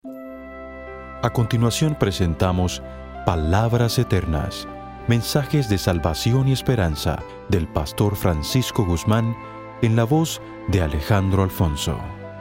A continuación presentamos Palabras Eternas, mensajes de salvación y esperanza del pastor Francisco Guzmán en la voz de Alejandro Alfonso.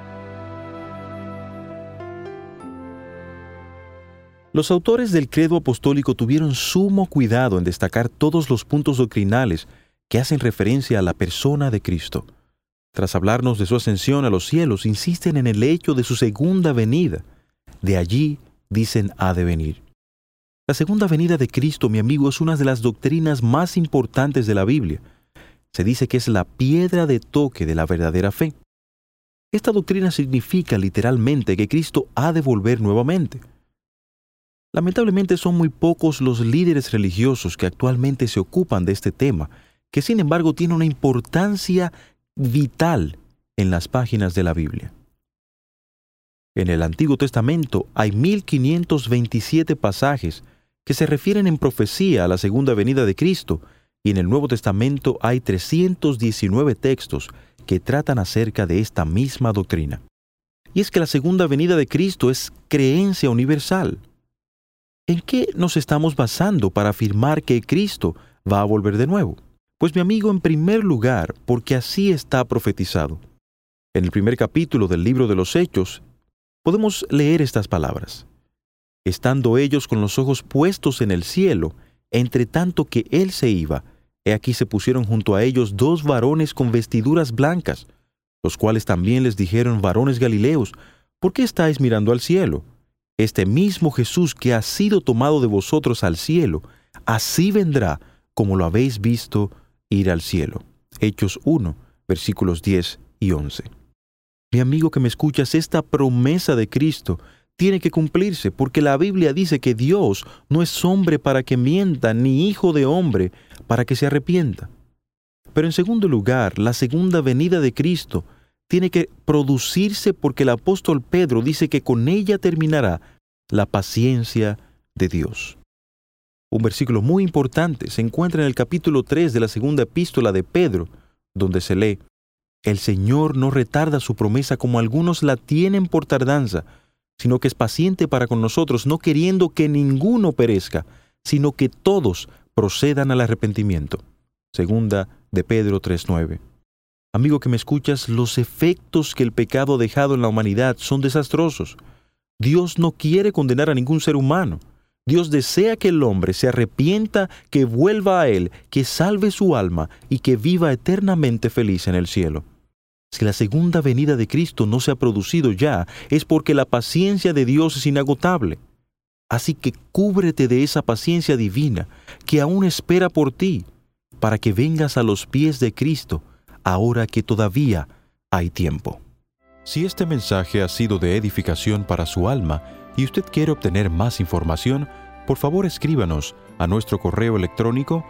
Los autores del credo apostólico tuvieron sumo cuidado en destacar todos los puntos doctrinales que hacen referencia a la persona de Cristo. Tras hablarnos de su ascensión a los cielos, insisten en el hecho de su segunda venida. De allí, dicen, ha de venir. La segunda venida de Cristo, mi amigo, es una de las doctrinas más importantes de la Biblia. Se dice que es la piedra de toque de la verdadera fe. Esta doctrina significa literalmente que Cristo ha de volver nuevamente. Lamentablemente son muy pocos los líderes religiosos que actualmente se ocupan de este tema, que sin embargo tiene una importancia vital en las páginas de la Biblia. En el Antiguo Testamento hay 1527 pasajes que se refieren en profecía a la segunda venida de Cristo, y en el Nuevo Testamento hay 319 textos que tratan acerca de esta misma doctrina. Y es que la segunda venida de Cristo es creencia universal. ¿En qué nos estamos basando para afirmar que Cristo va a volver de nuevo? Pues mi amigo, en primer lugar, porque así está profetizado. En el primer capítulo del libro de los Hechos, podemos leer estas palabras. Estando ellos con los ojos puestos en el cielo, entre tanto que él se iba, he aquí se pusieron junto a ellos 2 varones con vestiduras blancas, los cuales también les dijeron: varones Galileos, ¿por qué estáis mirando al cielo? Este mismo Jesús que ha sido tomado de vosotros al cielo, así vendrá como lo habéis visto ir al cielo. Hechos 1, versículos 10 y 11. Mi amigo que me escuchas, esta promesa de Cristo tiene que cumplirse, porque la Biblia dice que Dios no es hombre para que mienta, ni hijo de hombre para que se arrepienta. Pero en segundo lugar, la segunda venida de Cristo tiene que producirse porque el apóstol Pedro dice que con ella terminará la paciencia de Dios. Un versículo muy importante se encuentra en el capítulo 3 de la segunda epístola de Pedro, donde se lee: El Señor no retarda su promesa como algunos la tienen por tardanza, sino que es paciente para con nosotros, no queriendo que ninguno perezca, sino que todos procedan al arrepentimiento. Segunda de Pedro 3:9. Amigo que me escuchas, los efectos que el pecado ha dejado en la humanidad son desastrosos. Dios no quiere condenar a ningún ser humano. Dios desea que el hombre se arrepienta, que vuelva a Él, que salve su alma y que viva eternamente feliz en el cielo. Si la segunda venida de Cristo no se ha producido ya, es porque la paciencia de Dios es inagotable. Así que cúbrete de esa paciencia divina que aún espera por ti, para que vengas a los pies de Cristo, ahora que todavía hay tiempo. Si este mensaje ha sido de edificación para su alma y usted quiere obtener más información, por favor escríbanos a nuestro correo electrónico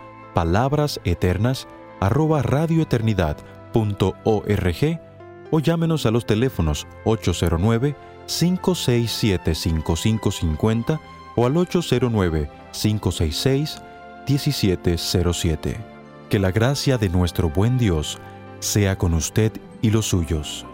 palabraseternas@radioeternidad.org o llámenos a los teléfonos 809-567-5550 o al 809-566-1707. Que la gracia de nuestro buen Dios sea con usted y los suyos.